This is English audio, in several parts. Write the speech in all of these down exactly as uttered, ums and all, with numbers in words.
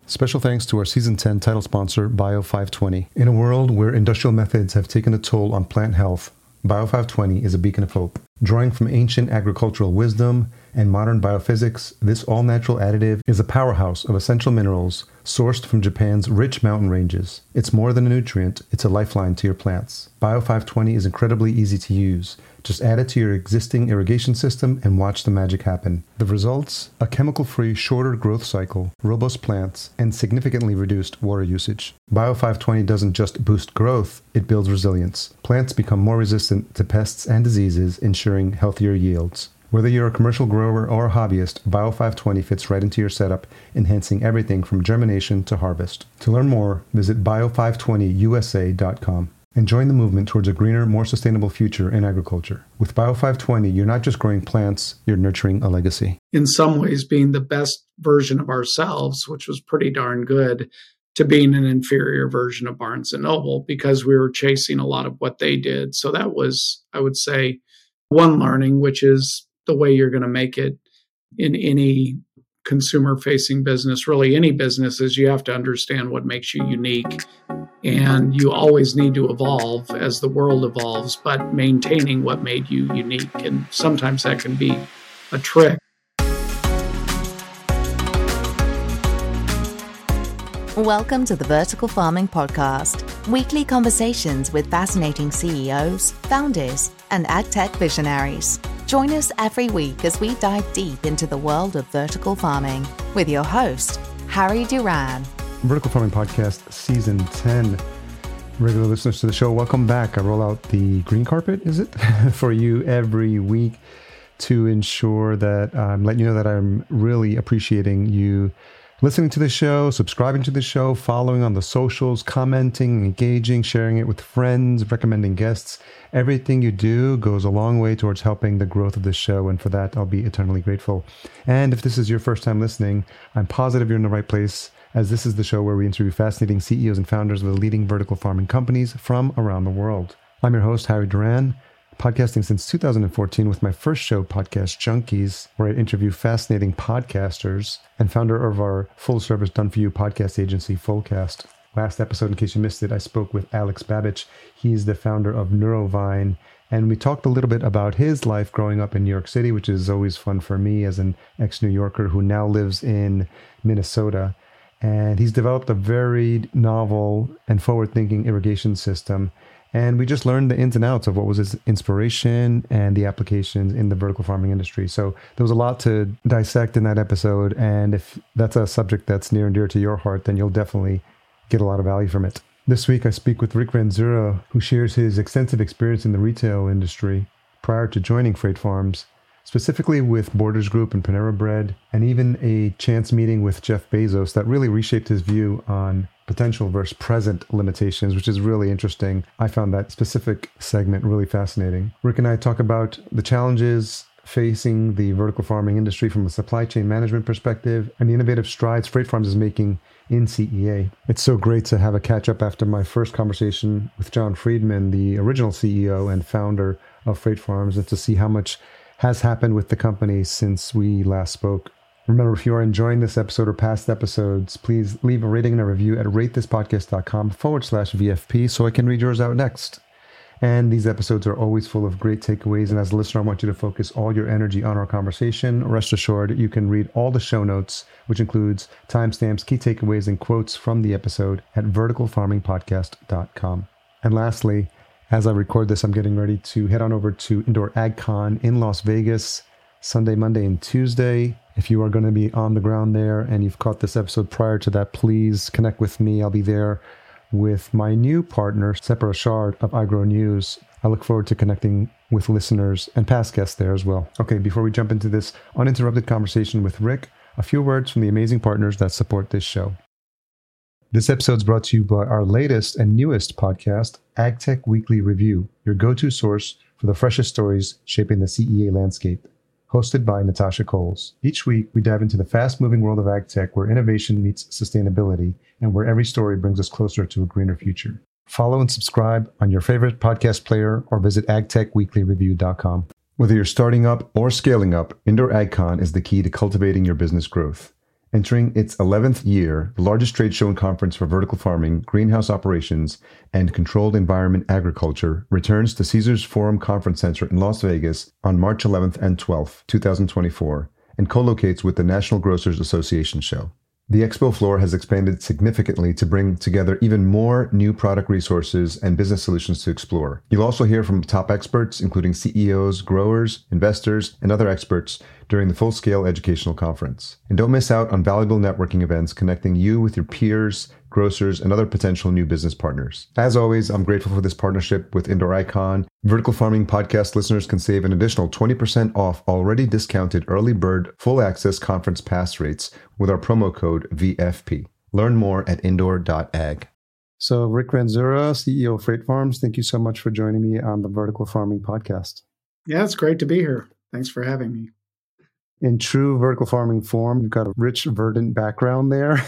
Special thanks to our Season ten title sponsor, Bio five twenty. In a world where industrial methods have taken a toll on plant health, Bio five twenty is a beacon of hope. Drawing from ancient agricultural wisdom and modern biophysics, this all-natural additive is a powerhouse of essential minerals sourced from Japan's rich mountain ranges. It's more than a nutrient, it's a lifeline to your plants. Bio five twenty is incredibly easy to use. Just add it to your existing irrigation system and watch the magic happen. The results? A chemical-free, shorter growth cycle, robust plants, and significantly reduced water usage. Bio five twenty doesn't just boost growth, it builds resilience. Plants become more resistant to pests and diseases, ensuring healthier yields. Whether you're a commercial grower or a hobbyist, Bio five twenty fits right into your setup, enhancing everything from germination to harvest. To learn more, visit bio five twenty U S A dot com and join the movement towards a greener, more sustainable future in agriculture. With Bio five twenty, you're not just growing plants, you're nurturing a legacy. In some ways, being the best version of ourselves, which was pretty darn good, to being an inferior version of Barnes and Noble because we were chasing a lot of what they did. So that was, I would say, one learning, which is the way you're going to make it in any consumer-facing business, really any business, is you have to understand what makes you unique. And you always need to evolve as the world evolves, but maintaining what made you unique. And sometimes that can be a trick. Welcome to the Vertical Farming Podcast, weekly conversations with fascinating C E Os, founders, and agtech visionaries. Join us every week as we dive deep into the world of vertical farming with your host, Harry Duran. Vertical Farming Podcast, Season ten. Regular listeners to the show, welcome back. I roll out the green carpet, is it, for you every week to ensure that I'm letting you know that I'm really appreciating you listening to the show, subscribing to the show, following on the socials, commenting, engaging, sharing it with friends, recommending guests. Everything you do goes a long way towards helping the growth of the show, and for that, I'll be eternally grateful. And if this is your first time listening, I'm positive you're in the right place, as this is the show where we interview fascinating C E Os and founders of the leading vertical farming companies from around the world. I'm your host, Harry Duran, podcasting since two thousand fourteen with my first show, Podcast Junkies, where I interview fascinating podcasters, and founder of our full-service done-for-you podcast agency, Fullcast. Last episode, in case you missed it, I spoke with Alex Babich. He's the founder of Neurovine, and we talked a little bit about his life growing up in New York City, which is always fun for me as an ex-New Yorker who now lives in Minnesota. And he's developed a very novel and forward-thinking irrigation system. And we just learned the ins and outs of what was his inspiration and the applications in the vertical farming industry. So there was a lot to dissect in that episode. And if that's a subject that's near and dear to your heart, then you'll definitely get a lot of value from it. This week, I speak with Rick Ranzura, who shares his extensive experience in the retail industry prior to joining Freight Farms, specifically with Borders Group and Panera Bread, and even a chance meeting with Jeff Bezos that really reshaped his view on potential versus present limitations, which is really interesting. I found that specific segment really fascinating. Rick and I talk about the challenges facing the vertical farming industry from a supply chain management perspective and the innovative strides Freight Farms is making in C E A. It's so great to have a catch up after my first conversation with John Friedman, the original C E O and founder of Freight Farms, and to see how much has happened with the company since we last spoke. Remember, if you are enjoying this episode or past episodes, please leave a rating and a review at ratethispodcast.com forward slash VFP so I can read yours out next. And these episodes are always full of great takeaways. And as a listener, I want you to focus all your energy on our conversation. Rest assured, you can read all the show notes, which includes timestamps, key takeaways, and quotes from the episode at vertical farming podcast dot com. And lastly, as I record this, I'm getting ready to head on over to Indoor AgCon in Las Vegas, Sunday, Monday, and Tuesday. If you are going to be on the ground there and you've caught this episode prior to that, please connect with me. I'll be there with my new partner, Sepra Ashard of iGrow News. I look forward to connecting with listeners and past guests there as well. Okay, before we jump into this uninterrupted conversation with Rick, a few words from the amazing partners that support this show. This episode is brought to you by our latest and newest podcast, AgTech Weekly Review, your go-to source for the freshest stories shaping the C E A landscape. Hosted by Natasha Coles. Each week, we dive into the fast-moving world of agtech where innovation meets sustainability and where every story brings us closer to a greener future. Follow and subscribe on your favorite podcast player or visit ag tech weekly review dot com. Whether you're starting up or scaling up, Indoor AgCon is the key to cultivating your business growth. Entering its eleventh year, the largest trade show and conference for vertical farming, greenhouse operations, and controlled environment agriculture returns to Caesars Forum Conference Center in Las Vegas on March eleventh and twelfth, twenty twenty-four, and co-locates with the National Grocers Association show. The expo floor has expanded significantly to bring together even more new product resources and business solutions to explore. You'll also hear from top experts, including C E Os, growers, investors, and other experts during the full-scale educational conference. And don't miss out on valuable networking events connecting you with your peers, grocers, and other potential new business partners. As always, I'm grateful for this partnership with Indoor Icon. Vertical Farming Podcast listeners can save an additional twenty percent off already discounted early bird full access conference pass rates with our promo code V F P. Learn more at indoor dot ag. So Rick Ranzura, C E O of Freight Farms, thank you so much for joining me on the Vertical Farming Podcast. Yeah, it's great to be here. Thanks for having me. In true vertical farming form, you've got a rich, verdant background there.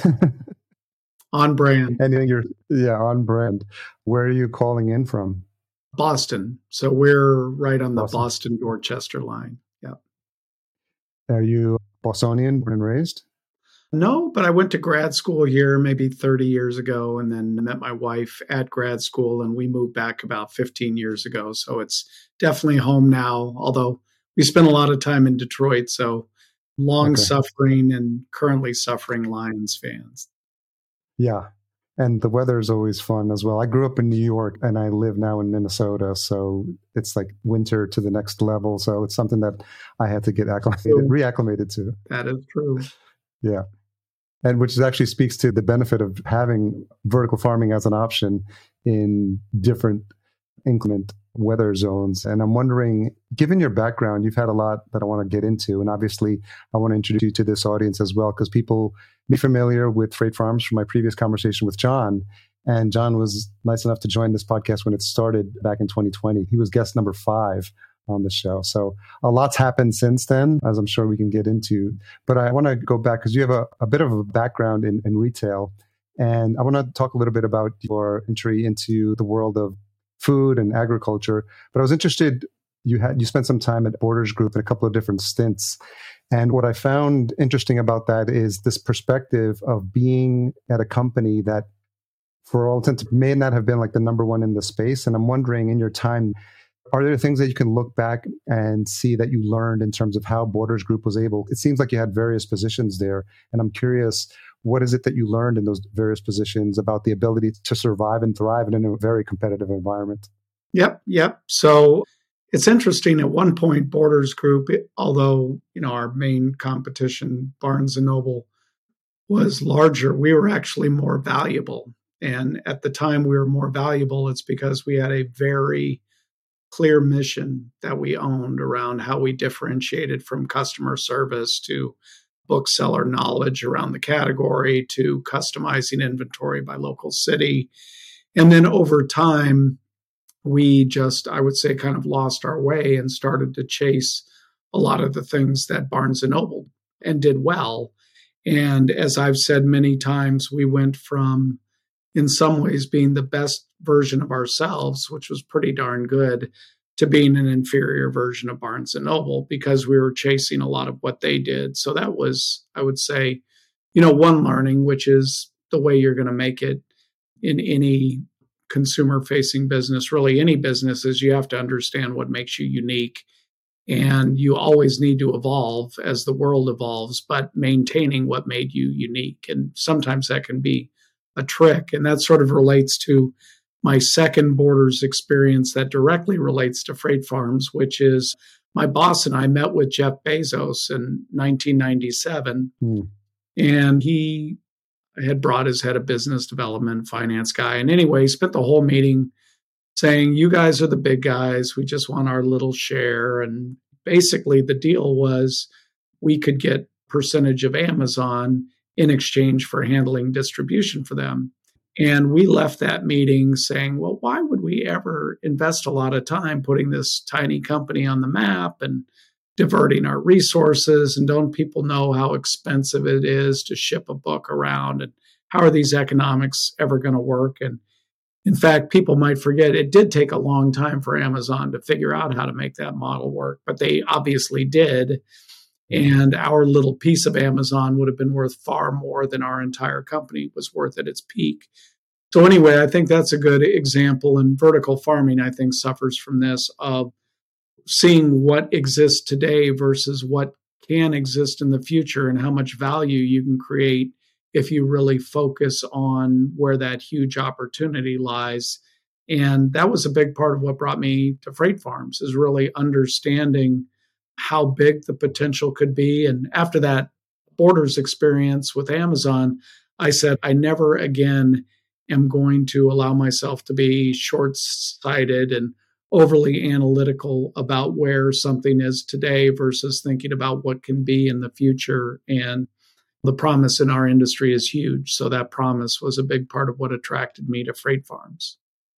On brand. And you're, yeah, on brand. Where are you calling in from? Boston. So we're right on the Boston. Boston-Dorchester line. Yeah. Are you Bostonian, born and raised? No, but I went to grad school here maybe thirty years ago and then met my wife at grad school and we moved back about fifteen years ago. So it's definitely home now, although we spent a lot of time in Detroit. So long okay. suffering and currently suffering Lions fans. Yeah. And the weather is always fun as well. I grew up in New York and I live now in Minnesota. So it's like winter to the next level. So it's something that I had to get acclimated, reacclimated to. That is true. Yeah. And which actually speaks to the benefit of having vertical farming as an option in different inclement weather zones. And I'm wondering, given your background, you've had a lot that I want to get into. And obviously, I want to introduce you to this audience as well, because people be familiar with Freight Farms from my previous conversation with John. And John was nice enough to join this podcast when it started back in twenty twenty. He was guest number five on the show. So a lot's happened since then, as I'm sure we can get into. But I want to go back because you have a, a bit of a background in, in retail. And I want to talk a little bit about your entry into the world of food and agriculture. But I was interested, you had you spent some time at Borders Group in a couple of different stints. And what I found interesting about that is this perspective of being at a company that, for all intents, may not have been like the number one in the space. And I'm wondering, in your time, are there things that you can look back and see that you learned in terms of how Borders Group was able? It seems like you had various positions there. And I'm curious, what is it that you learned in those various positions about the ability to survive and thrive in a very competitive environment? Yep, yep. So it's interesting. At one point, Borders Group, although you know our main competition, Barnes and Noble, was larger, we were actually more valuable. And at the time we were more valuable, it's because we had a very clear mission that we owned around how we differentiated from customer service to bookseller knowledge around the category to customizing inventory by local city. And then over time, we just, I would say, kind of lost our way and started to chase a lot of the things that Barnes and Noble and did well. And as I've said many times, we went from, in some ways, being the best version of ourselves, which was pretty darn good, to being an inferior version of Barnes and Noble because we were chasing a lot of what they did. So that was, I would say, you know, one learning, which is the way you're going to make it in any consumer-facing business, really any business, is you have to understand what makes you unique. And you always need to evolve as the world evolves, but maintaining what made you unique. And sometimes that can be a trick. And that sort of relates to my second Borders experience that directly relates to Freight Farms, which is my boss and I met with Jeff Bezos in nineteen ninety-seven. Mm. And he had brought his head of business development, finance guy. And anyway, he spent the whole meeting saying, you guys are the big guys. We just want our little share. And basically the deal was we could get percentage of Amazon in exchange for handling distribution for them. And we left that meeting saying, well, why would we ever invest a lot of time putting this tiny company on the map and diverting our resources? And don't people know how expensive it is to ship a book around? And how are these economics ever going to work? And in fact, people might forget it did take a long time for Amazon to figure out how to make that model work, but they obviously did. And our little piece of Amazon would have been worth far more than our entire company was worth at its peak. So anyway, I think that's a good example. And vertical farming, I think, suffers from this of seeing what exists today versus what can exist in the future and how much value you can create if you really focus on where that huge opportunity lies. And that was a big part of what brought me to Freight Farms, is really understanding how big the potential could be. And after that Borders experience with Amazon, I said, I never again am going to allow myself to be short-sighted and overly analytical about where something is today versus thinking about what can be in the future. And the promise in our industry is huge. So that promise was a big part of what attracted me to Freight Farms.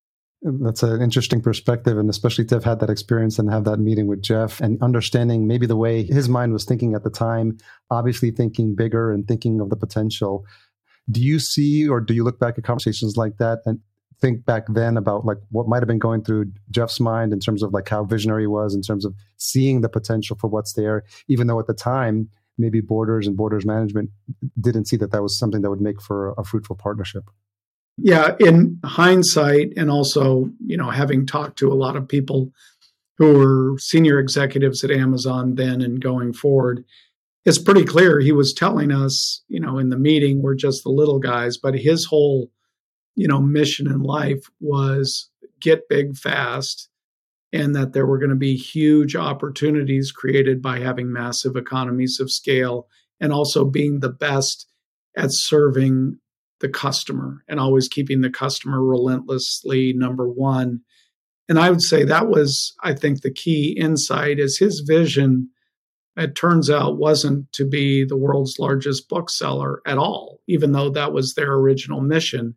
That's an interesting perspective, and especially to have had that experience and have that meeting with Jeff and understanding maybe the way his mind was thinking at the time, obviously thinking bigger and thinking of the potential. Do you see, or do you look back at conversations like that and think back then about like what might have been going through Jeff's mind in terms of like how visionary he was in terms of seeing the potential for what's there, even though at the time, maybe Borders and Borders management didn't see that that was something that would make for a, a fruitful partnership? Yeah, in hindsight, and also, you know, having talked to a lot of people who were senior executives at Amazon then and going forward, it's pretty clear he was telling us, you know, in the meeting, we're just the little guys, but his whole, you know, mission in life was get big fast, and that there were going to be huge opportunities created by having massive economies of scale and also being the best at serving the customer and always keeping the customer relentlessly number one. And I would say that was, I think, the key insight is his vision, it turns out, wasn't to be the world's largest bookseller at all, even though that was their original mission.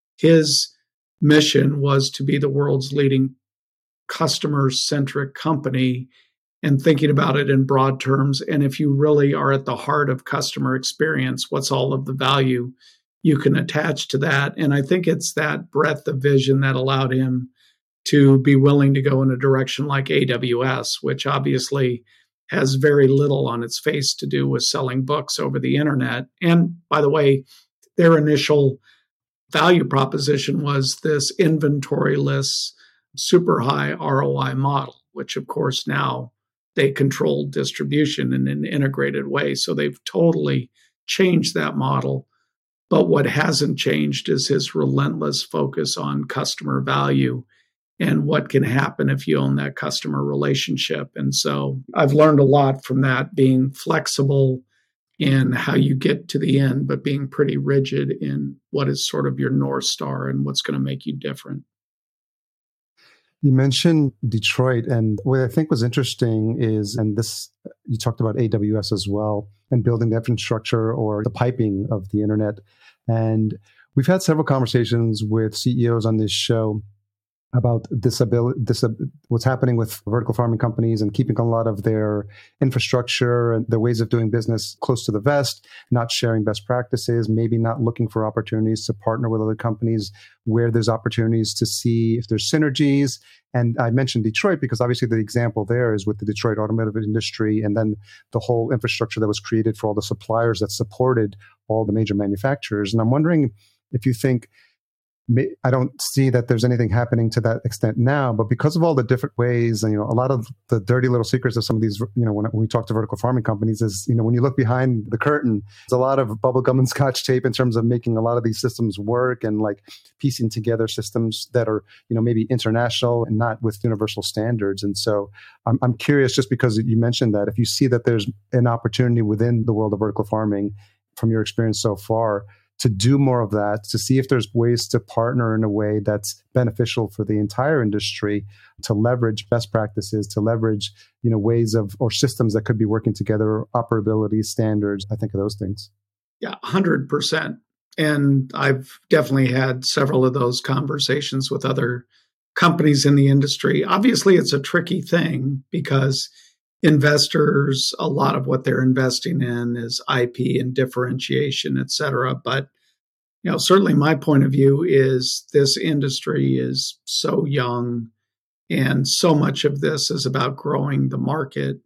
His mission was to be the world's leading customer-centric company, and thinking about it in broad terms. And if you really are at the heart of customer experience, what's all of the value you can attach to that? And I think it's that breadth of vision that allowed him to be willing to go in a direction like A W S, which obviously has very little on its face to do with selling books over the internet. And by the way, their initial value proposition was this inventoryless, super high R O I model, which of course now they control distribution in an integrated way. So they've totally changed that model. But what hasn't changed is his relentless focus on customer value and what can happen if you own that customer relationship. And so I've learned a lot from that, being flexible in how you get to the end, but being pretty rigid in what is sort of your North Star and what's going to make you different. You mentioned Detroit, and what I think was interesting is, and this, you talked about A W S as well, and building the infrastructure or the piping of the internet. And we've had several conversations with C E Os on this show about disability, dis, what's happening with vertical farming companies and keeping a lot of their infrastructure and their ways of doing business close to the vest, not sharing best practices, maybe not looking for opportunities to partner with other companies where there's opportunities to see if there's synergies. And I mentioned Detroit because obviously the example there is with the Detroit automotive industry and then the whole infrastructure that was created for all the suppliers that supported all the major manufacturers. And I'm wondering if you think, I don't see that there's anything happening to that extent now, but because of all the different ways, and you know, a lot of the dirty little secrets of some of these, you know, when, when we talk to vertical farming companies is, you know, when you look behind the curtain, there's a lot of bubble gum and scotch tape in terms of making a lot of these systems work and like piecing together systems that are, you know, maybe international and not with universal standards. And so I'm, I'm curious, just because you mentioned that, if you see that there's an opportunity within the world of vertical farming from your experience so far, to do more of that, to see if there's ways to partner in a way that's beneficial for the entire industry, to leverage best practices, to leverage, you know, ways of or systems that could be working together, operability standards. I think of those things. Yeah, one hundred percent. And I've definitely had several of those conversations with other companies in the industry. Obviously, it's a tricky thing because investors, a lot of what they're investing in is I P and differentiation, et cetera. But, you know, certainly my point of view is this industry is so young and so much of this is about growing the market.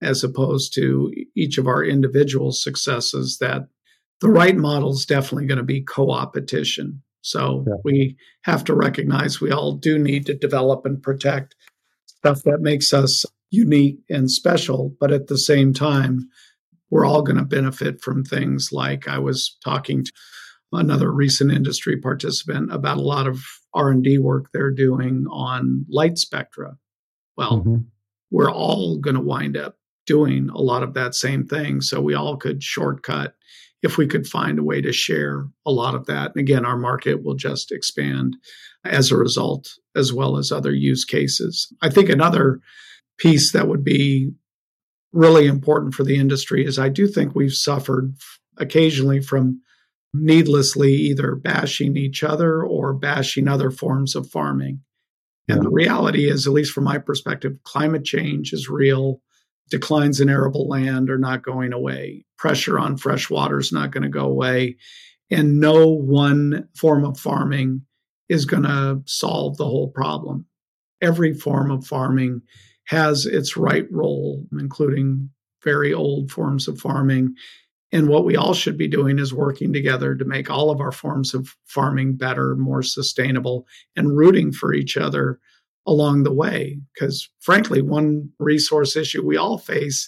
as opposed to each of our individual successes, that the right model is definitely going to be co-opetition. So yeah. we have to recognize we all do need to develop and protect stuff that makes us unique and special. But at the same time, we're all going to benefit from things like I was talking to another recent industry participant about a lot of R and D work they're doing on light spectra. Well, mm-hmm. we're all going to wind up doing a lot of that same thing. So we all could shortcut if we could find a way to share a lot of that. And again, our market will just expand as a result, as well as other use cases. I think another piece that would be really important for the industry is I do think we've suffered occasionally from needlessly either bashing each other or bashing other forms of farming. And yeah. the reality is, at least from my perspective, climate change is real. Declines in arable land are not going away. Pressure on fresh water is not going to go away. And no one form of farming is going to solve the whole problem. Every form of farming has its right role, including very old forms of farming. And what we all should be doing is working together to make all of our forms of farming better, more sustainable, and rooting for each other along the way. Because frankly, one resource issue we all face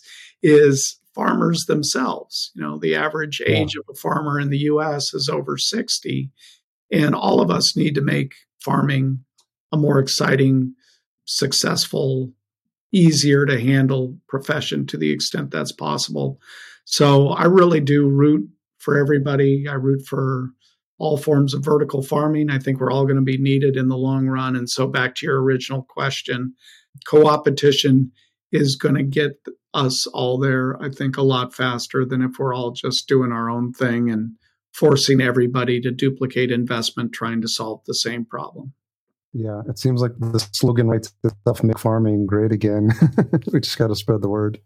is farmers themselves. You know, the average yeah. age of a farmer in the U S is over sixty. And all of us need to make farming a more exciting, successful, easier to handle profession to the extent that's possible. So I really do root for everybody. I root for all forms of vertical farming. I think we're all going to be needed in the long run. And so back to your original question, co-opetition is going to get us all there, I think, a lot faster than if we're all just doing our own thing and forcing everybody to duplicate investment trying to solve the same problem. Yeah, it seems like the slogan right stuff, make farming great again. We just got to spread the word.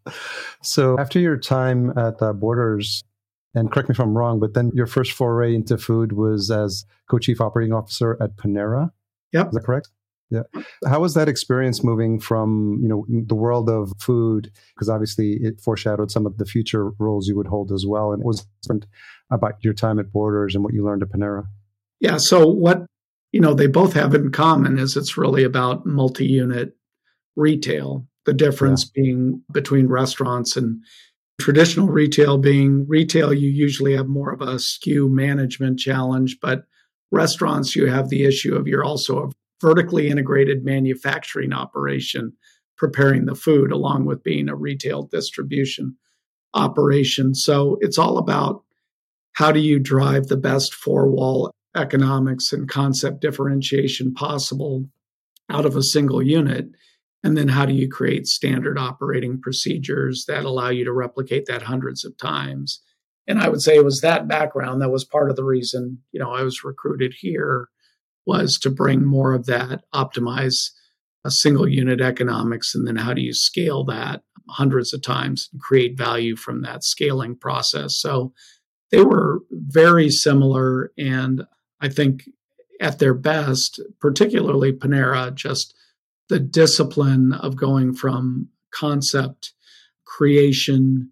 So after your time at uh, Borders, and correct me if I'm wrong, but then your first foray into food was as co-chief operating officer at Panera. Yep. Is that correct? Yeah. How was that experience moving from, you know, the world of food? Because obviously it foreshadowed some of the future roles you would hold as well. And what was different about your time at Borders and what you learned at Panera? Yeah. So what, you know, they both have in common is it's really about multi-unit retail. The difference yeah. being between restaurants and traditional retail being retail, you usually have more of a S K U management challenge, but restaurants, you have the issue of you're also a vertically integrated manufacturing operation, preparing the food along with being a retail distribution operation. So it's all about how do you drive the best four-wall economics and concept differentiation possible out of a single unit. And then how do you create standard operating procedures that allow you to replicate that hundreds of times? And I would say it was that background that was part of the reason, you know, I was recruited here, was to bring more of that, optimize a single unit economics, and then how do you scale that hundreds of times and create value from that scaling process. So they were very similar. And I think at their best, particularly Panera, just the discipline of going from concept creation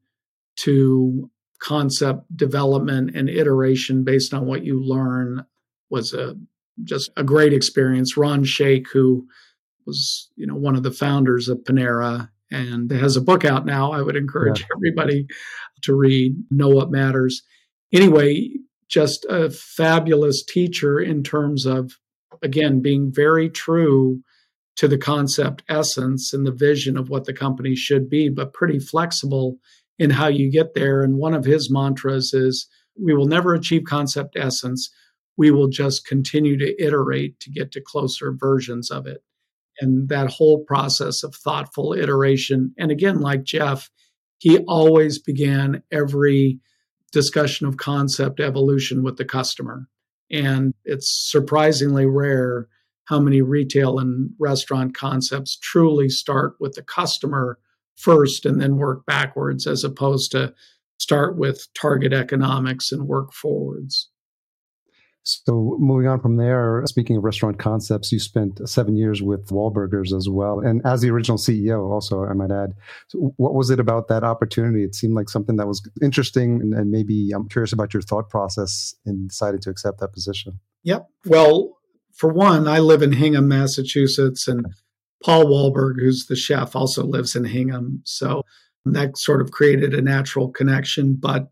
to concept development and iteration based on what you learn was a just a great experience. Ron Shaich, who was, you know, one of the founders of Panera and has a book out now, I would encourage yeah. everybody to read, Know What Matters. Anyway, just a fabulous teacher in terms of, again, being very true to the concept essence and the vision of what the company should be, but pretty flexible in how you get there. And one of his mantras is, we will never achieve concept essence. We will just continue to iterate to get to closer versions of it. And that whole process of thoughtful iteration. And again, like Jeff, he always began every discussion of concept evolution with the customer. And it's surprisingly rare how many retail and restaurant concepts truly start with the customer first and then work backwards, as opposed to start with target economics and work forwards. So moving on from there, speaking of restaurant concepts, you spent seven years with Wahlburgers as well. And as the original C E O also, I might add. So what was it about that opportunity? It seemed like something that was interesting, and, and maybe I'm curious about your thought process in deciding to accept that position. Yep. Well, for one, I live in Hingham, Massachusetts, and Paul Wahlberg, who's the chef, also lives in Hingham. So that sort of created a natural connection. But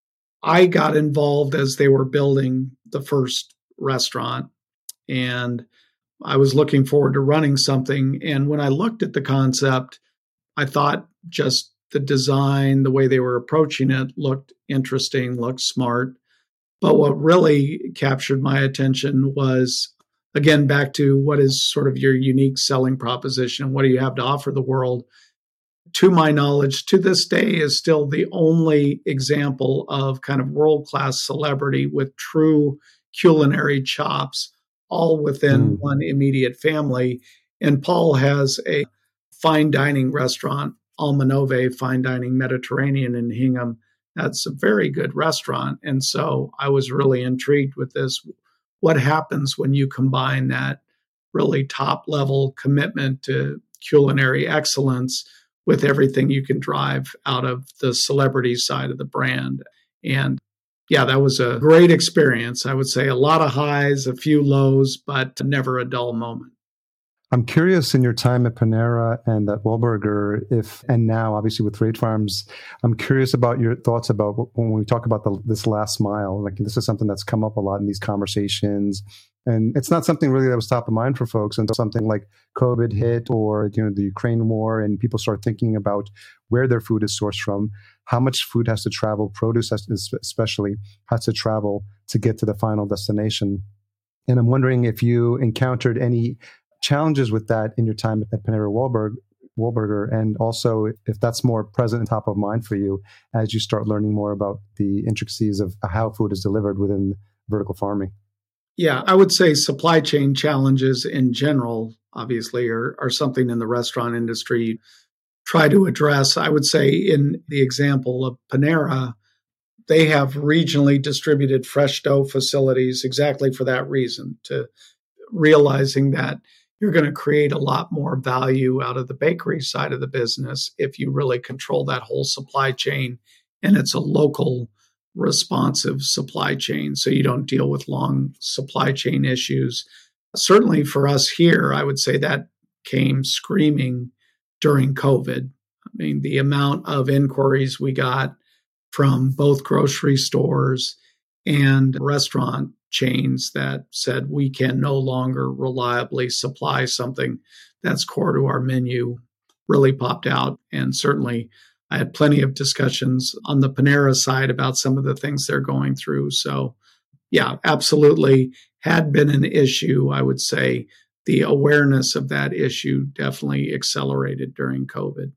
I got involved as they were building the first restaurant, and I was looking forward to running something. And when I looked at the concept, I thought just the design, the way they were approaching it looked interesting, looked smart. But what really captured my attention was, again, back to what is sort of your unique selling proposition. What do you have to offer the world? To my knowledge, to this day, is still the only example of kind of world-class celebrity with true culinary chops, all within mm. one immediate family. And Paul has a fine dining restaurant, Almanove Fine Dining Mediterranean in Hingham. That's a very good restaurant. And so I was really intrigued with this. What happens when you combine that really top-level commitment to culinary excellence with everything you can drive out of the celebrity side of the brand? And yeah, that was a great experience. I would say a lot of highs, a few lows, but never a dull moment. I'm curious, in your time at Panera and at Wahlburger, if, and now obviously with Freight Farms, I'm curious about your thoughts about when we talk about the, this last mile. Like, this is something that's come up a lot in these conversations. And it's not something really that was top of mind for folks until something like COVID hit, or, you know, the Ukraine war, and people start thinking about where their food is sourced from, how much food has to travel, produce especially has to travel to get to the final destination. And I'm wondering if you encountered any challenges with that in your time at Panera Wahlberg, Wahlburger, and also if that's more present and top of mind for you as you start learning more about the intricacies of how food is delivered within vertical farming. Yeah, I would say supply chain challenges in general, obviously, are, are something in the restaurant industry you try to address. I would say in the example of Panera, they have regionally distributed fresh dough facilities exactly for that reason, to realizing that you're going to create a lot more value out of the bakery side of the business if you really control that whole supply chain, and it's a local responsive supply chain, so you don't deal with long supply chain issues. Certainly for us here, I would say that came screaming during COVID. I mean, the amount of inquiries we got from both grocery stores and restaurant chains that said we can no longer reliably supply something that's core to our menu really popped out. And certainly I had plenty of discussions on the Panera side about some of the things they're going through. So yeah, absolutely had been an issue. I would say the awareness of that issue definitely accelerated during COVID.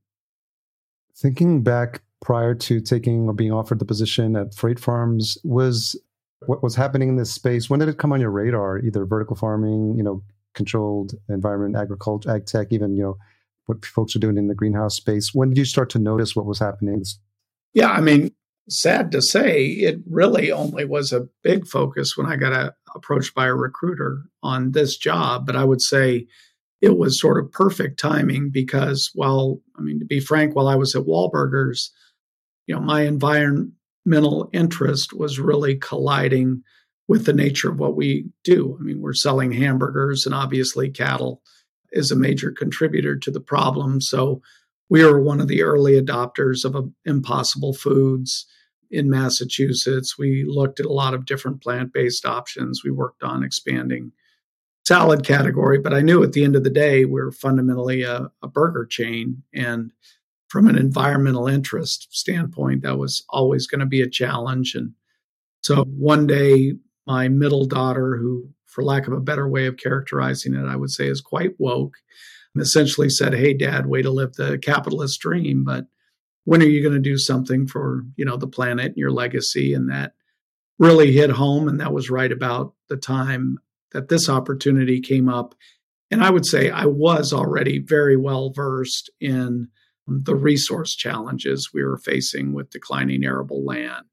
Thinking back prior to taking or being offered the position at Freight Farms, was what was happening in this space, when did it come on your radar? Either vertical farming, you know, controlled environment, agriculture, ag tech, even, you know, what folks are doing in the greenhouse space. When did you start to notice what was happening? Yeah, I mean, sad to say, it really only was a big focus when I got a, approached by a recruiter on this job. But I would say it was sort of perfect timing because, while, I mean, to be frank, while I was at Wahlburgers, you know, my environmental interest was really colliding with the nature of what we do. I mean, we're selling hamburgers, and obviously cattle is a major contributor to the problem. So we were one of the early adopters of uh, Impossible Foods in Massachusetts. We looked at a lot of different plant-based options. We worked on expanding salad category, but I knew at the end of the day, we're fundamentally a, a burger chain. And from an environmental interest standpoint, that was always going to be a challenge. And so one day, my middle daughter, who, for lack of a better way of characterizing it, I would say is quite woke, essentially said, "Hey, Dad, way to live the capitalist dream, but when are you going to do something for, you know, the planet and your legacy?" And that really hit home. And that was right about the time that this opportunity came up. And I would say I was already very well versed in the resource challenges we were facing with declining arable land.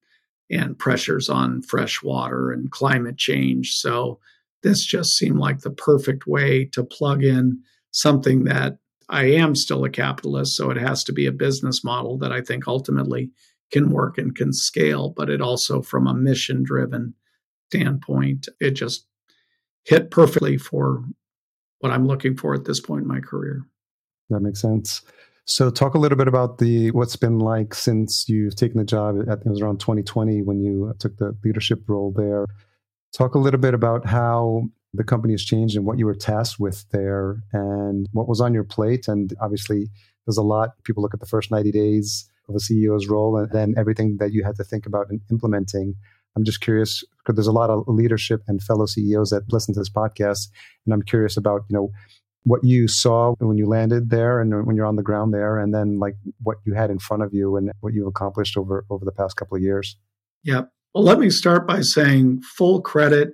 and pressures on fresh water and climate change. So this just seemed like the perfect way to plug in something that I am still a capitalist, so it has to be a business model that I think ultimately can work and can scale, but it also, from a mission-driven standpoint, it just hit perfectly for what I'm looking for at this point in my career. That makes sense. So talk a little bit about the what's been like since you've taken the job. I think it was around twenty twenty when you took the leadership role there. Talk a little bit about how the company has changed and what you were tasked with there and what was on your plate. And obviously, there's a lot. People look at the first ninety days of a C E O's role and then everything that you had to think about in implementing. I'm just curious because there's a lot of leadership and fellow C E Os that listen to this podcast. And I'm curious about, you know, what you saw when you landed there and when you're on the ground there, and then like what you had in front of you and what you've accomplished over, over the past couple of years. Yeah. Well, let me start by saying full credit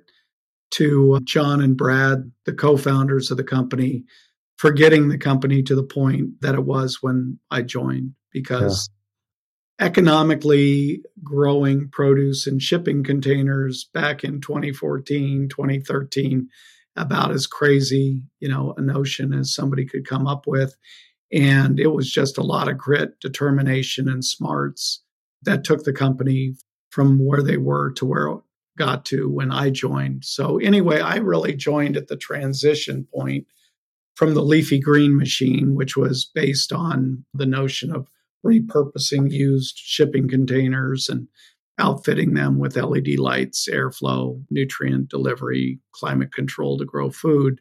to John and Brad, the co-founders of the company, for getting the company to the point that it was when I joined, because yeah. economically growing produce and shipping containers back in twenty fourteen, twenty thirteen, about as crazy, you know, a notion as somebody could come up with. And it was just a lot of grit, determination, and smarts that took the company from where they were to where it got to when I joined. So anyway, I really joined at the transition point from the leafy green machine, which was based on the notion of repurposing used shipping containers and outfitting them with L E D lights, airflow, nutrient delivery, climate control to grow food,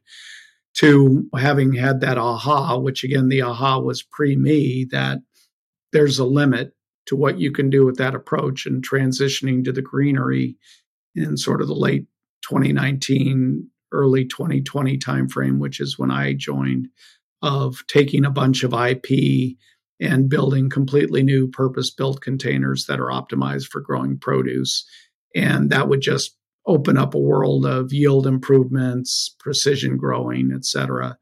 to having had that aha, which again, the aha was pre-me, that there's a limit to what you can do with that approach, and transitioning to the greenery in sort of the late twenty nineteen, early twenty twenty timeframe, which is when I joined, of taking a bunch of I P and building completely new purpose-built containers that are optimized for growing produce. And that would just open up a world of yield improvements, precision growing, et cetera.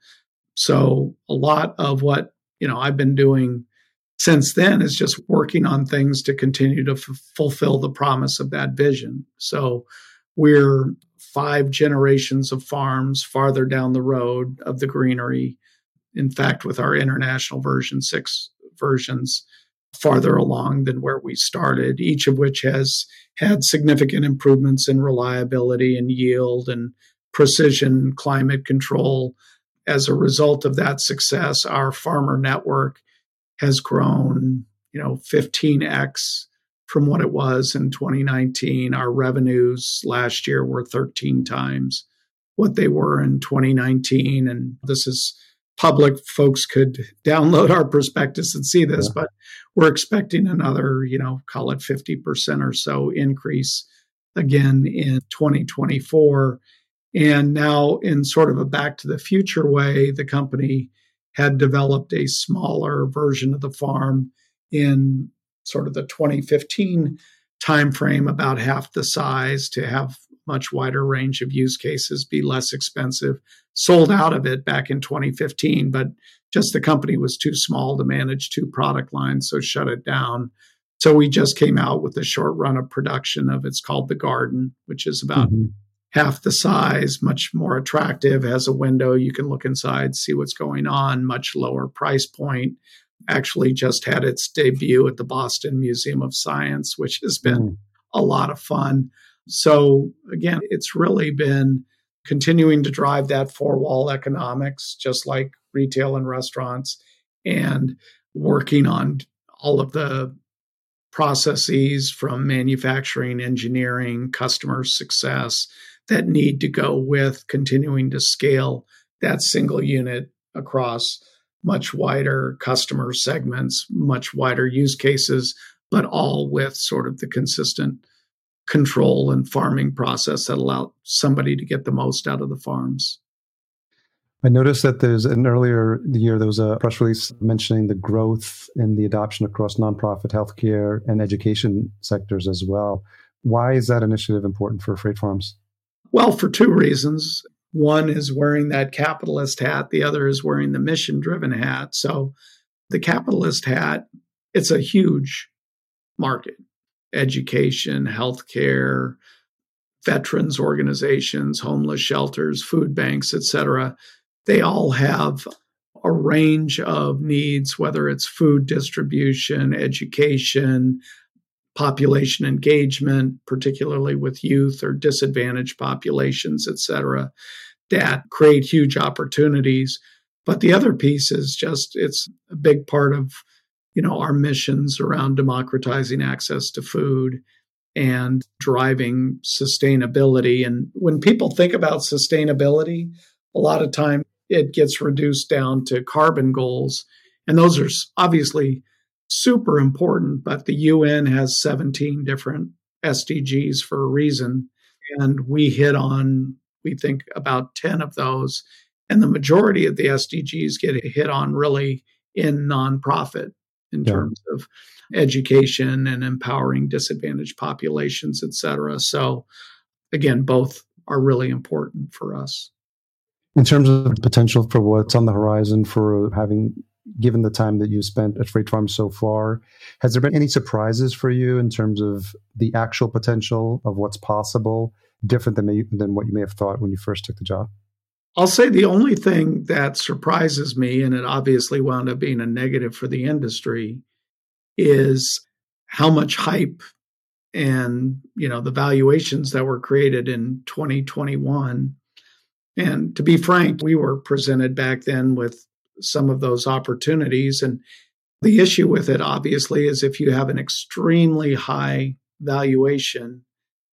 So a lot of what, you know, I've been doing since then is just working on things to continue to f- fulfill the promise of that vision. So we're five generations of farms farther down the road of the greenery. In fact, with our international version, six versions farther along than where we started, each of which has had significant improvements in reliability and yield and precision climate control. As a result of that success, our farmer network has grown, you know, fifteen x from what it was in twenty nineteen. Our revenues last year were thirteen times what they were in twenty nineteen. And this is public. Folks could download our prospectus and see this, yeah. But we're expecting another, you know, call it fifty percent or so increase again in twenty twenty-four. And now, in sort of a back to the future way, the company had developed a smaller version of the farm in sort of the twenty fifteen timeframe, about half the size, to have much wider range of use cases, be less expensive. Sold out of it back in twenty fifteen, but just the company was too small to manage two product lines, so shut it down. So we just came out with a short run of production of, it's called The Garden, which is about mm-hmm. half the size, much more attractive, has a window. You can look inside, see what's going on, much lower price point. Actually just had its debut at the Boston Museum of Science, which has been mm. a lot of fun. So again, it's really been continuing to drive that four-wall economics, just like retail and restaurants, and working on all of the processes from manufacturing, engineering, customer success that need to go with continuing to scale that single unit across much wider customer segments, much wider use cases, but all with sort of the consistent control and farming process that allow somebody to get the most out of the farms. I noticed that there's an earlier year, there was a press release mentioning the growth in the adoption across nonprofit healthcare and education sectors as well. Why is that initiative important for Freight Farms? Well, for two reasons. One is wearing that capitalist hat. The other is wearing the mission-driven hat. So the capitalist hat, it's a huge market. education, healthcare, veterans organizations, homeless shelters, food banks, et cetera. They all have a range of needs, whether it's food distribution, education, population engagement, particularly with youth or disadvantaged populations, et cetera, that create huge opportunities. But the other piece is just, it's a big part of, you know, our missions around democratizing access to food and driving sustainability. And when people think about sustainability, a lot of time it gets reduced down to carbon goals. And those are obviously super important, but the U N has seventeen different S D Gs for a reason. And we hit on, we think, about ten of those. And the majority of the S D Gs get hit on really in nonprofit in yeah. terms of education and empowering disadvantaged populations, et cetera. So again, both are really important for us. In terms of potential for what's on the horizon for having, given the time that you spent at Freight Farm so far, has there been any surprises for you in terms of the actual potential of what's possible, different than, may, than what you may have thought when you first took the job? I'll say the only thing that surprises me, and it obviously wound up being a negative for the industry, is how much hype and, you know, the valuations that were created in twenty twenty-one. And to be frank, we were presented back then with some of those opportunities. And the issue with it, obviously, is if you have an extremely high valuation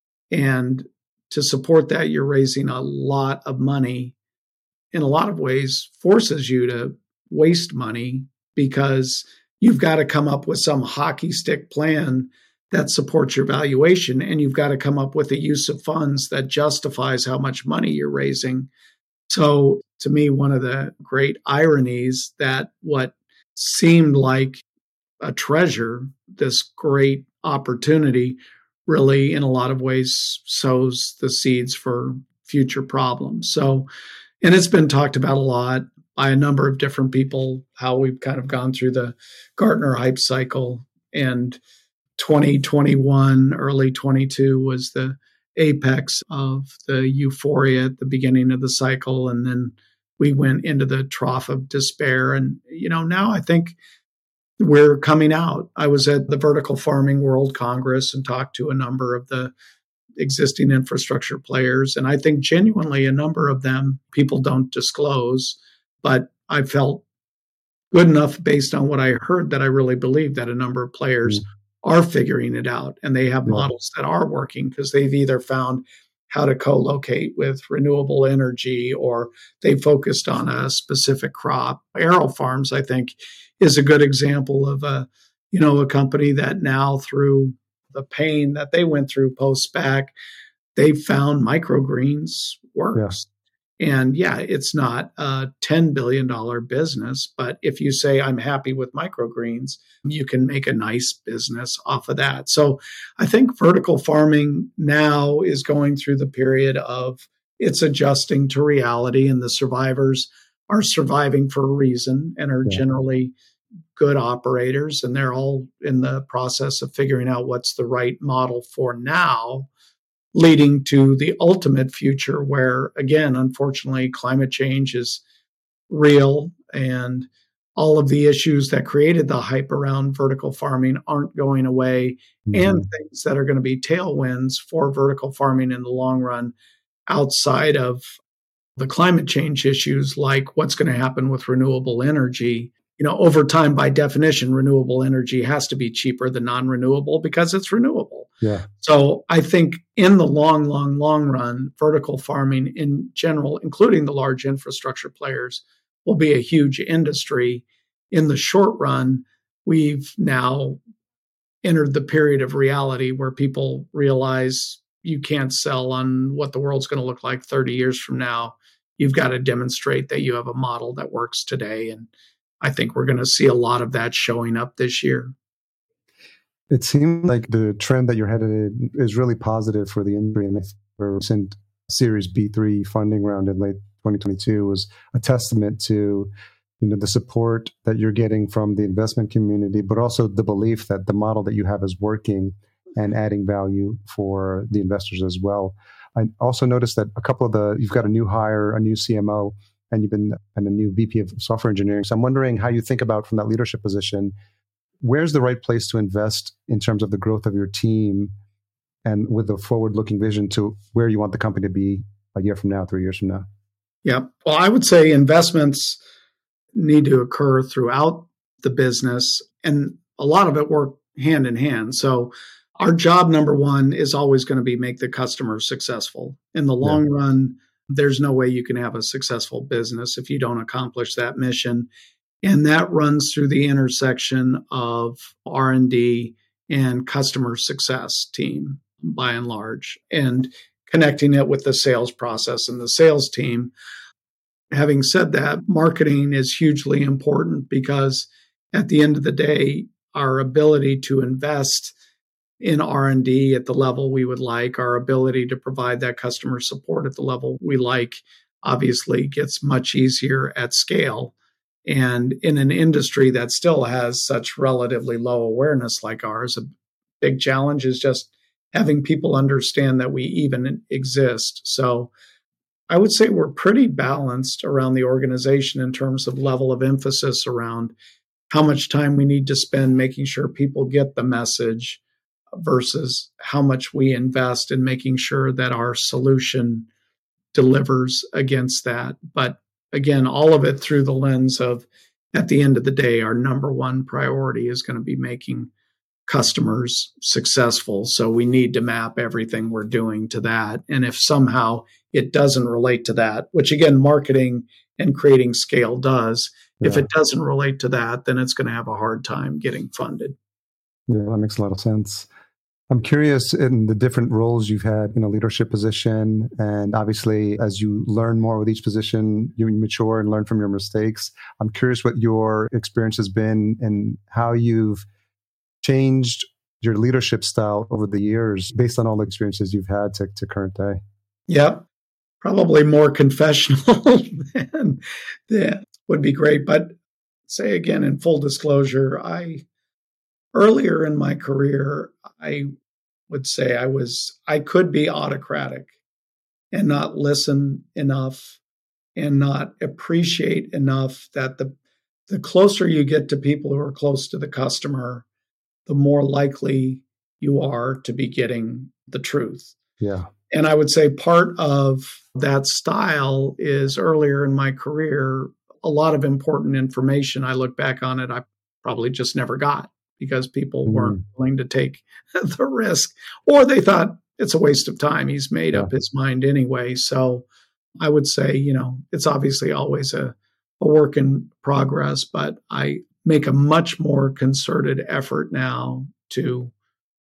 and to support that, you're raising a lot of money, in a lot of ways forces you to waste money because you've got to come up with some hockey stick plan that supports your valuation. And you've got to come up with a use of funds that justifies how much money you're raising. So to me, one of the great ironies that what seemed like a treasure, this great opportunity, really in a lot of ways sows the seeds for future problems. So, and it's been talked about a lot by a number of different people, how we've kind of gone through the Gartner hype cycle, and twenty twenty-one, early twenty-two was the apex of the euphoria at the beginning of the cycle. And then we went into the trough of despair. And, you know, now I think we're coming out. I was at the Vertical Farming World Congress and talked to a number of the existing infrastructure players. And I think genuinely a number of them people don't disclose, but I felt good enough based on what I heard that I really believe that a number of players mm-hmm. are figuring it out, and they have yeah. models that are working because they've either found how to co-locate with renewable energy or they focused on a specific crop. AeroFarms, I think, is a good example of a, you know, a company that now through the pain that they went through post-SPAC, they found microgreens works. Yeah. And yeah, it's not a ten billion dollars business, but if you say, I'm happy with microgreens, you can make a nice business off of that. So I think vertical farming now is going through the period of it's adjusting to reality, and the survivors are surviving for a reason and are yeah. generally good operators. And they're all in the process of figuring out what's the right model for now, leading to the ultimate future where, again, unfortunately, climate change is real and all of the issues that created the hype around vertical farming aren't going away, mm-hmm. and things that are going to be tailwinds for vertical farming in the long run outside of the climate change issues, like what's going to happen with renewable energy. You know, over time, by definition, renewable energy has to be cheaper than non-renewable because it's renewable. Yeah. So I think in the long, long, long run, vertical farming in general, including the large infrastructure players, will be a huge industry. In the short run, we've now entered the period of reality where people realize you can't sell on what the world's going to look like thirty years from now. You've got to demonstrate that you have a model that works today. And I think we're going to see a lot of that showing up this year. It seems like the trend that you're headed in is really positive for the industry. And the recent Series B three funding round in late twenty twenty-two was a testament to, you know, the support that you're getting from the investment community, but also the belief that the model that you have is working and adding value for the investors as well. I also noticed that a couple of the, you've got a new hire, a new C M O, and you've been and a new V P of software engineering. So I'm wondering how you think about from that leadership position, where's the right place to invest in terms of the growth of your team and with a forward-looking vision to where you want the company to be a year from now, three years from now? Yeah. Well, I would say investments need to occur throughout the business, and a lot of it work hand in hand. So our job number one is always going to be make the customer successful. In the long yeah. run, there's no way you can have a successful business if you don't accomplish that mission. And that runs through the intersection of R and D and customer success team by and large, and connecting it with the sales process and the sales team. Having said that, marketing is hugely important because at the end of the day, our ability to invest in R and D at the level we would like, our ability to provide that customer support at the level we like, obviously gets much easier at scale. And in an industry that still has such relatively low awareness like ours, a big challenge is just having people understand that we even exist. So I would say we're pretty balanced around the organization in terms of level of emphasis around how much time we need to spend making sure people get the message versus how much we invest in making sure that our solution delivers against that. But again, all of it through the lens of, at the end of the day, our number one priority is going to be making customers successful. So we need to map everything we're doing to that. And if somehow it doesn't relate to that, which again, marketing and creating scale does, yeah. if it doesn't relate to that, then it's going to have a hard time getting funded. Yeah, that makes a lot of sense. I'm curious in the different roles you've had in a leadership position, and obviously as you learn more with each position, you mature and learn from your mistakes. I'm curious what your experience has been and how you've changed your leadership style over the years based on all the experiences you've had to, to current day. Yep. Probably more confessional than that would be great. But say again, in full disclosure, I earlier in my career, I would say I was, I could be autocratic and not listen enough and not appreciate enough that the, the closer you get to people who are close to the customer, the more likely you are to be getting the truth. Yeah. And I would say part of that style is earlier in my career, a lot of important information. I look back on it, I probably just never got because people mm. weren't willing to take the risk, or they thought it's a waste of time. He's made yeah. up his mind anyway. So I would say, you know, it's obviously always a, a work in progress, but I make a much more concerted effort now to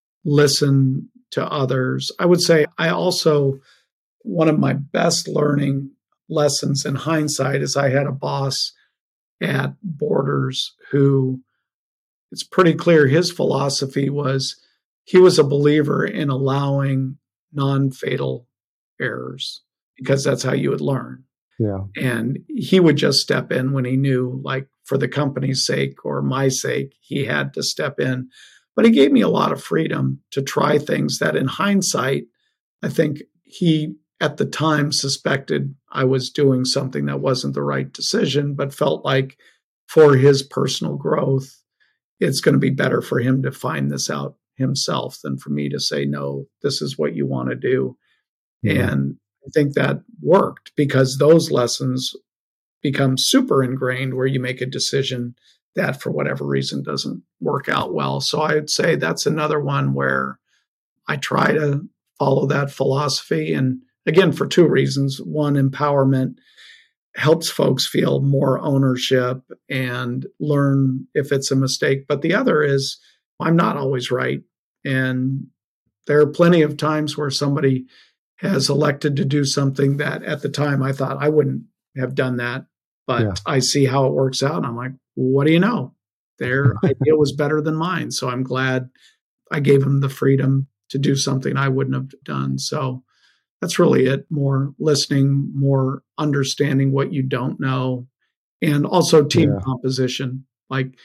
listen to others. I would say I also, one of my best learning lessons in hindsight is I had a boss at Borders who, it's pretty clear his philosophy was he was a believer in allowing non-fatal errors because that's how you would learn. Yeah. And he would just step in when he knew, like for the company's sake or my sake, he had to step in. But he gave me a lot of freedom to try things that in hindsight, I think he at the time suspected I was doing something that wasn't the right decision, but felt like for his personal growth, it's going to be better for him to find this out himself than for me to say, no, this is what you want to do. Mm-hmm. And I think that worked because those lessons become super ingrained where you make a decision that for whatever reason doesn't work out well. So I'd say that's another one where I try to follow that philosophy. And again, for two reasons. One, empowerment helps folks feel more ownership and learn if it's a mistake. But the other is I'm not always right. And there are plenty of times where somebody has elected to do something that at the time I thought I wouldn't have done that. But yeah. I see how it works out. And I'm like, what do you know? Their idea was better than mine. So I'm glad I gave them the freedom to do something I wouldn't have done. So that's really it. More listening, more understanding what you don't know, and also team yeah. composition. Like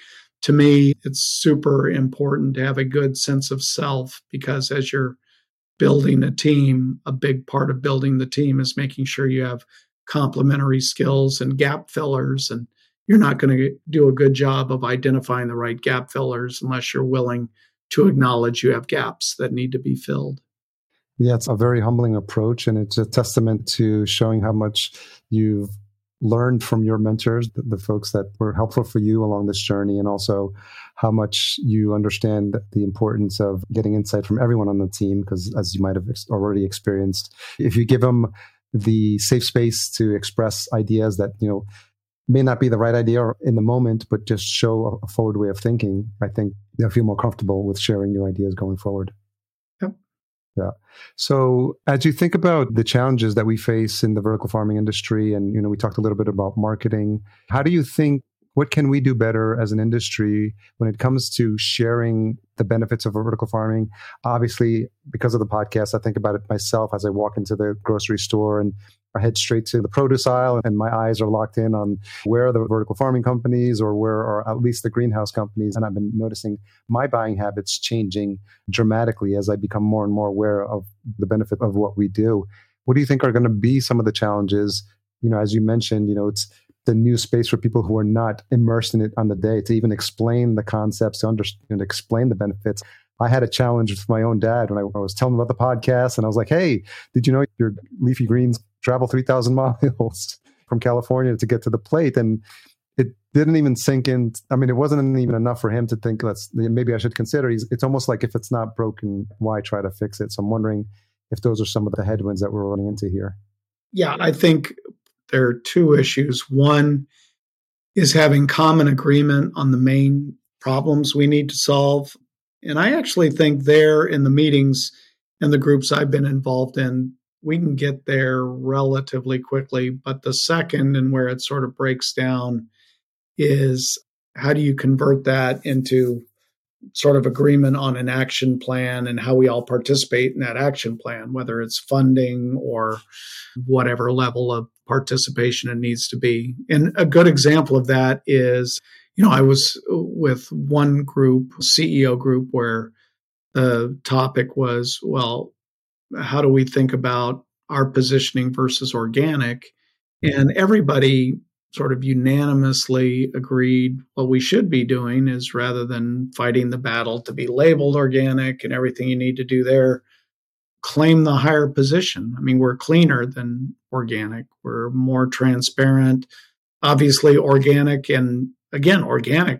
to me, it's super important to have a good sense of self, because as you're building a team, a big part of building the team is making sure you have complementary skills and gap fillers. And you're not going to do a good job of identifying the right gap fillers unless you're willing to acknowledge you have gaps that need to be filled. Yeah, it's a very humbling approach, and it's a testament to showing how much you've learned from your mentors, the, the folks that were helpful for you along this journey, and also how much you understand the importance of getting insight from everyone on the team, because as you might have ex- already experienced, if you give them the safe space to express ideas that, you know, may not be the right idea in the moment, but just show a forward way of thinking, I think they'll feel more comfortable with sharing new ideas going forward. Yep. Yeah. So as you think about the challenges that we face in the vertical farming industry, and, you know, we talked a little bit about marketing, how do you think, what can we do better as an industry when it comes to sharing the benefits of vertical farming? Obviously, because of the podcast, I think about it myself as I walk into the grocery store and I head straight to the produce aisle, and my eyes are locked in on where are the vertical farming companies, or where are at least the greenhouse companies. And I've been noticing my buying habits changing dramatically as I become more and more aware of the benefit of what we do. What do you think are going to be some of the challenges? You know, as you mentioned, you know, it's the new space for people who are not immersed in it on the day to even explain the concepts, to understand and explain the benefits. I had a challenge with my own dad when I, I was telling him about the podcast, and I was like, hey, did you know your leafy greens travel three thousand miles from California to get to the plate? And it didn't even sink in. I mean, it wasn't even enough for him to think, let's, maybe I should consider. He's, it's almost like if it's not broken, why try to fix it? So I'm wondering if those are some of the headwinds that we're running into here. Yeah, I think there are two issues. One is having common agreement on the main problems we need to solve. And I actually think there in the meetings and the groups I've been involved in, we can get there relatively quickly. But the second, and where it sort of breaks down, is how do you convert that into sort of agreement on an action plan and how we all participate in that action plan, whether it's funding or whatever level of participation it needs to be. And a good example of that is, you know, I was with one group, C E O group, where the topic was, well, how do we think about our positioning versus organic? And everybody sort of unanimously agreed what we should be doing is, rather than fighting the battle to be labeled organic and everything you need to do there, claim the higher position. I mean, we're cleaner than organic. We're more transparent. Obviously, organic, and again, organic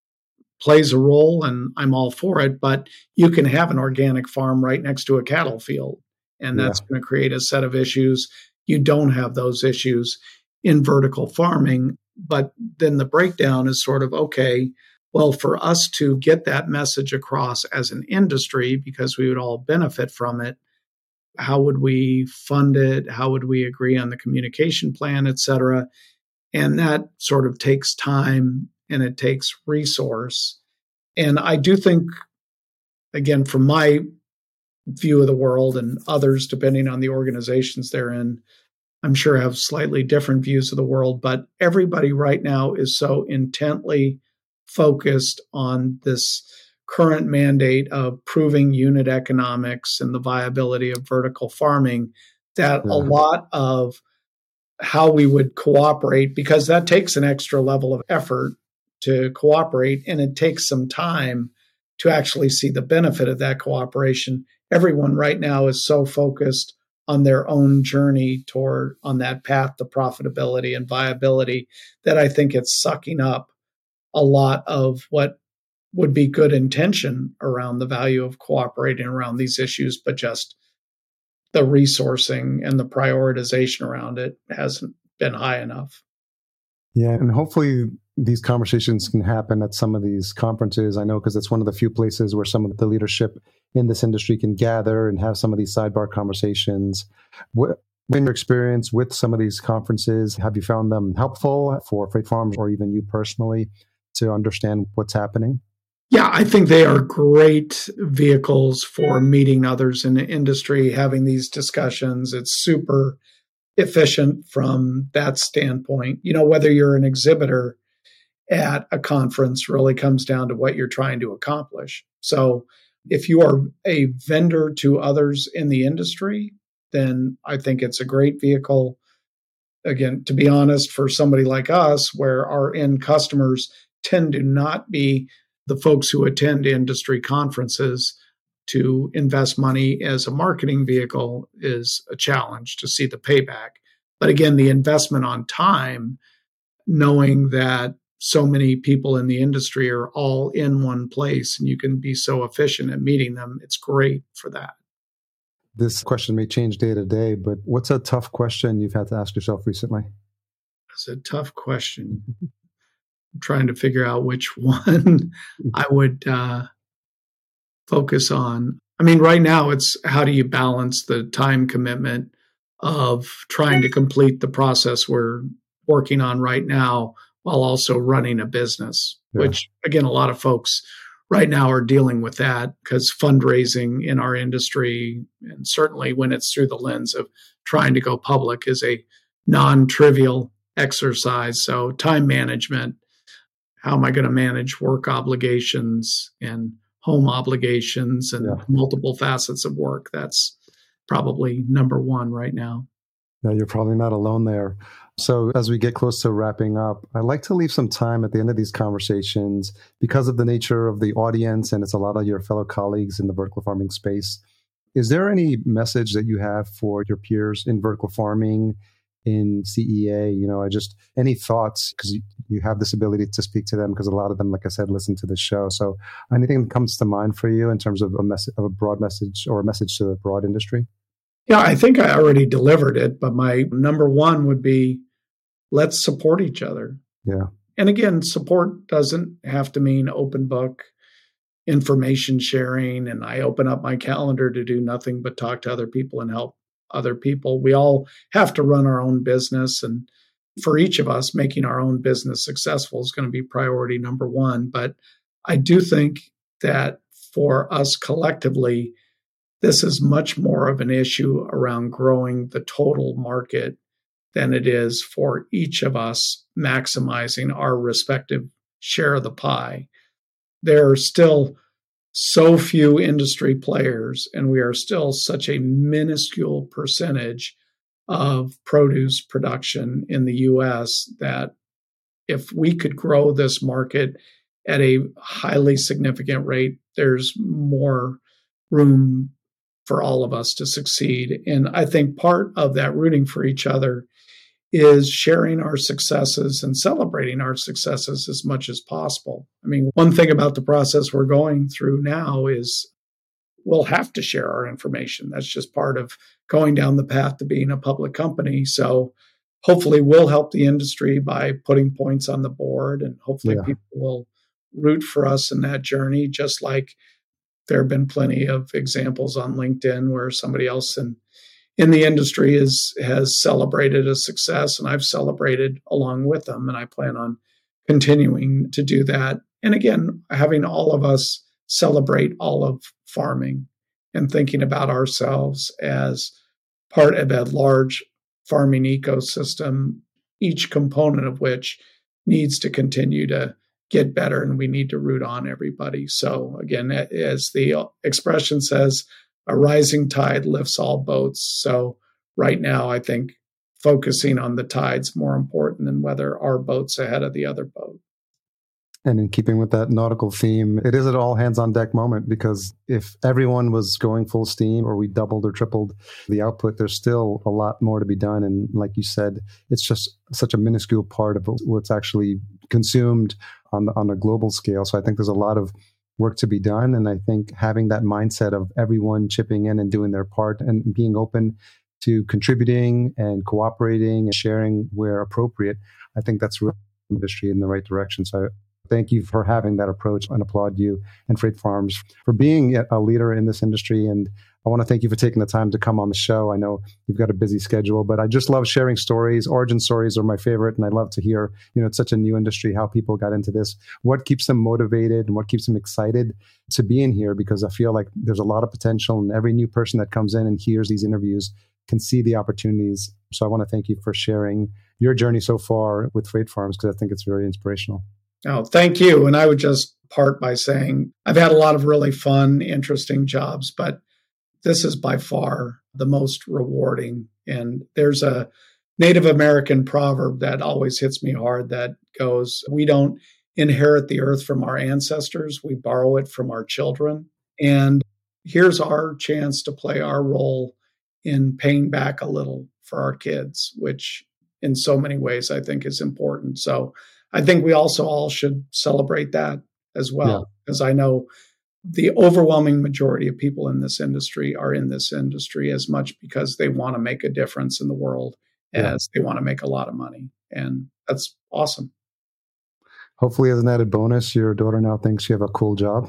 plays a role, and I'm all for it, but you can have an organic farm right next to a cattle field, and that's yeah. going to create a set of issues. You don't have those issues in vertical farming. But then the breakdown is sort of, okay, well, for us to get that message across as an industry, because we would all benefit from it, how would we fund it? How would we agree on the communication plan, et cetera? And that sort of takes time and it takes resource. And I do think, again, from my view of the world, and others, depending on the organizations they're in, I'm sure have slightly different views of the world, but everybody right now is so intently focused on this current mandate of proving unit economics and the viability of vertical farming that yeah. a lot of how we would cooperate, because that takes an extra level of effort to cooperate, and it takes some time to actually see the benefit of that cooperation. Everyone right now is so focused on their own journey toward on that path to profitability and viability that I think it's sucking up a lot of what would be good intention around the value of cooperating around these issues, but just the resourcing and the prioritization around it hasn't been high enough. Yeah, and hopefully these conversations can happen at some of these conferences. I know, because it's one of the few places where some of the leadership in this industry can gather and have some of these sidebar conversations. What, in your experience with some of these conferences, have you found them helpful for freight farms or even you personally to understand what's happening? Yeah, I think they are great vehicles for meeting others in the industry, having these discussions. It's super efficient from that standpoint. You know, whether you're an exhibitor at a conference really comes down to what you're trying to accomplish. So if you are a vendor to others in the industry, then I think it's a great vehicle. Again, to be honest, for somebody like us, where our end customers tend to not be the folks who attend industry conferences, to invest money as a marketing vehicle is a challenge to see the payback. But again, the investment on time, knowing that so many people in the industry are all in one place and you can be so efficient at meeting them, it's great for that. This question may change day to day, but what's a tough question you've had to ask yourself recently? It's a tough question. I'm trying to figure out which one I would uh, focus on. I mean, right now it's how do you balance the time commitment of trying to complete the process we're working on right now while also running a business, yeah. Which again, a lot of folks right now are dealing with that because fundraising in our industry, and certainly when it's through the lens of trying to go public, is a non-trivial exercise. So time management, how am I going to manage work obligations and home obligations and yeah. multiple facets of work? That's probably number one right now. No, you're probably not alone there. So as we get close to wrapping up, I like to leave some time at the end of these conversations because of the nature of the audience, and it's a lot of your fellow colleagues in the vertical farming space. Is there any message that you have for your peers in vertical farming, in C E A? You know, I just, any thoughts, because you, you have this ability to speak to them, because a lot of them, like I said, listen to the show. So anything that comes to mind for you in terms of a message, of a broad message or a message to the broad industry? Yeah, I think I already delivered it, but my number one would be, let's support each other. Yeah. And again, support doesn't have to mean open book information sharing, and I open up my calendar to do nothing but talk to other people and help other people. We all have to run our own business, and for each of us, making our own business successful is going to be priority number one. But I do think that for us collectively, this is much more of an issue around growing the total market than it is for each of us maximizing our respective share of the pie. There are still so few industry players, and we are still such a minuscule percentage of produce production in the U S that if we could grow this market at a highly significant rate, there's more room for all of us to succeed. And I think part of that rooting for each other is sharing our successes and celebrating our successes as much as possible. I mean, one thing about the process we're going through now is we'll have to share our information. That's just part of going down the path to being a public company. So hopefully we'll help the industry by putting points on the board, and hopefully yeah. people will root for us in that journey, just like there have been plenty of examples on LinkedIn where somebody else in, in the industry is, has celebrated a success, and I've celebrated along with them. And I plan on continuing to do that. And again, having all of us celebrate all of farming and thinking about ourselves as part of a large farming ecosystem, each component of which needs to continue to get better, and we need to root on everybody. So again, as the expression says, a rising tide lifts all boats. So right now, I think focusing on the tide's more important than whether our boat's ahead of the other boat. And in keeping with that nautical theme, it is an all hands on deck moment, because if everyone was going full steam or we doubled or tripled the output, there's still a lot more to be done. And like you said, it's just such a minuscule part of what's actually consumed on, on a global scale. So I think there's a lot of work to be done. And I think having that mindset of everyone chipping in and doing their part and being open to contributing and cooperating and sharing where appropriate, I think that's really the industry in the right direction. So thank you for having that approach, and applaud you and Freight Farms for being a leader in this industry. And I want to thank you for taking the time to come on the show. I know you've got a busy schedule, but I just love sharing stories. Origin stories are my favorite. And I love to hear, you know, it's such a new industry, how people got into this, what keeps them motivated and what keeps them excited to be in here, because I feel like there's a lot of potential, and every new person that comes in and hears these interviews can see the opportunities. So I want to thank you for sharing your journey so far with Freight Farms, because I think it's very inspirational. Oh, thank you. And I would just part by saying I've had a lot of really fun, interesting jobs, but this is by far the most rewarding. And there's a Native American proverb that always hits me hard that goes, we don't inherit the earth from our ancestors, we borrow it from our children. And here's our chance to play our role in paying back a little for our kids, which in so many ways I think is important. So I think we also all should celebrate that as well, because yeah. I know the overwhelming majority of people in this industry are in this industry as much because they want to make a difference in the world yeah. as they want to make a lot of money. And that's awesome. Hopefully, as an added bonus, your daughter now thinks you have a cool job.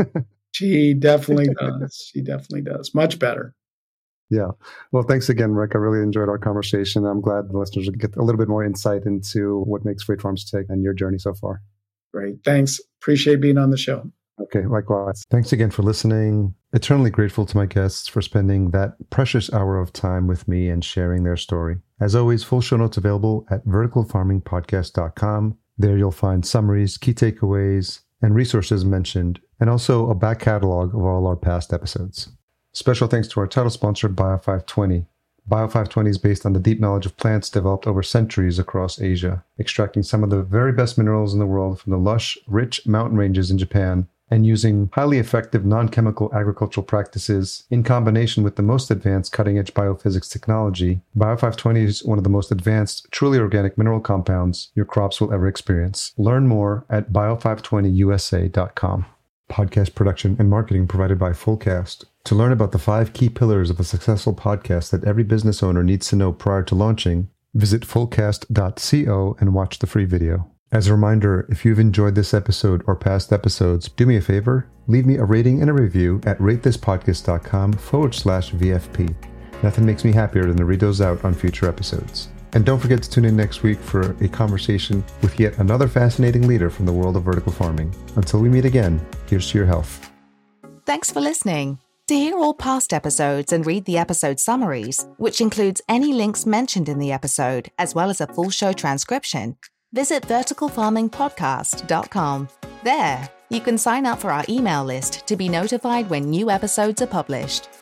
She definitely does. She definitely does. Much better. Yeah. Well, thanks again, Rick. I really enjoyed our conversation. I'm glad the listeners will get a little bit more insight into what makes Freight Farms tick and your journey so far. Great. Thanks. Appreciate being on the show. Okay, likewise. Thanks again for listening. Eternally grateful to my guests for spending that precious hour of time with me and sharing their story. As always, full show notes available at vertical farming podcast dot com. There you'll find summaries, key takeaways, and resources mentioned, and also a back catalog of all our past episodes. Special thanks to our title sponsor, Bio five twenty. Bio five twenty is based on the deep knowledge of plants developed over centuries across Asia, extracting some of the very best minerals in the world from the lush, rich mountain ranges in Japan, and using highly effective non-chemical agricultural practices in combination with the most advanced cutting-edge biophysics technology. Bio five twenty is one of the most advanced, truly organic mineral compounds your crops will ever experience. Learn more at bio five twenty U S A dot com. Podcast production and marketing provided by Fullcast. To learn about the five key pillars of a successful podcast that every business owner needs to know prior to launching, visit fullcast dot co and watch the free video. As a reminder, if you've enjoyed this episode or past episodes, do me a favor, leave me a rating and a review at ratethispodcast.com forward slash VFP. Nothing makes me happier than to read those out on future episodes. And don't forget to tune in next week for a conversation with yet another fascinating leader from the world of vertical farming. Until we meet again, here's to your health. Thanks for listening. To hear all past episodes and read the episode summaries, which includes any links mentioned in the episode, as well as a full show transcription, visit vertical farming podcast dot com. There, you can sign up for our email list to be notified when new episodes are published.